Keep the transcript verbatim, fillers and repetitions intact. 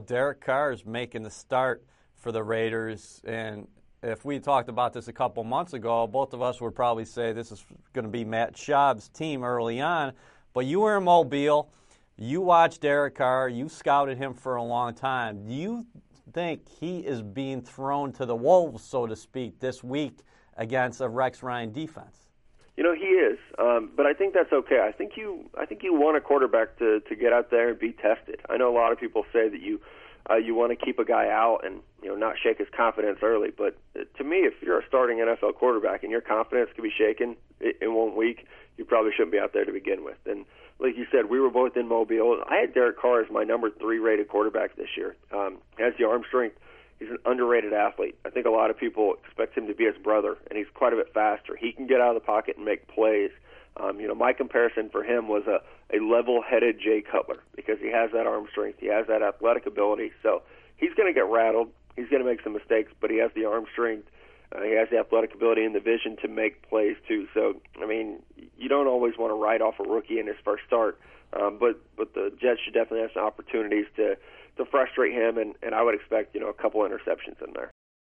Derek Carr is making the start for the Raiders, and if we talked about this a couple months ago, both of us would probably say this is going to be Matt Schaub's team early on. But you were in Mobile. You watched Derek Carr. You scouted him for a long time. Do you think he is being thrown to the wolves, so to speak, this week against a Rex Ryan defense? You know, he is, um, but I think that's okay. I think you, I think you want a quarterback to, to get out there and be tested. I know a lot of people say that you, uh, you want to keep a guy out and you know not shake his confidence early. But to me, if you're a starting N F L quarterback and your confidence can be shaken in one week, you probably shouldn't be out there to begin with. And like you said, we were both in Mobile. I had Derek Carr as my number three rated quarterback this year. Um, he has the arm strength. He's an underrated athlete. I think a lot of people expect him to be his brother, and he's quite a bit faster. He can get out of the pocket and make plays. Um, you know, my comparison for him was a, a level-headed Jay Cutler because he has that arm strength. He has that athletic ability. So he's going to get rattled. He's going to make some mistakes, but he has the arm strength. Uh, he has the athletic ability and the vision to make plays, too. So, I mean, you don't always want to write off a rookie in his first start, um, but, but the Jets should definitely have some opportunities to – to frustrate him, and, and I would expect, you know, a couple interceptions in there.